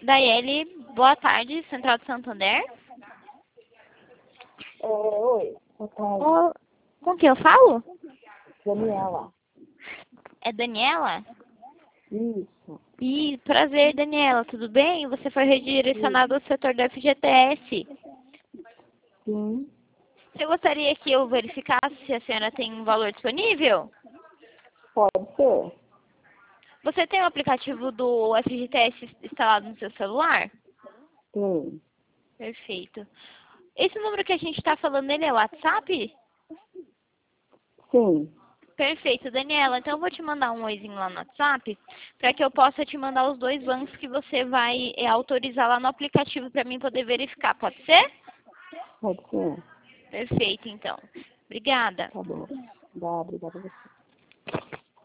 Daiele, boa tarde, Central de Santander. Oi, boa tarde. Oh, com quem eu falo? Daniela. É Daniela? Isso. Prazer, Daniela, tudo bem? Você foi redirecionado ao setor da FGTS. Sim, Você gostaria que eu verificasse se a senhora tem um valor disponível? pode ser. Você tem o aplicativo do FGTS instalado no seu celular? Sim, Perfeito. Esse número que a gente está falando, ele é o WhatsApp? sim. Perfeito, Daniela. Então eu vou te mandar um oizinho lá no WhatsApp para que eu possa te mandar os 2 bancos que você vai autorizar lá no aplicativo para mim poder verificar. Pode ser? Pode ser. Perfeito, então. Obrigada. Tá bom. Obrigada a você.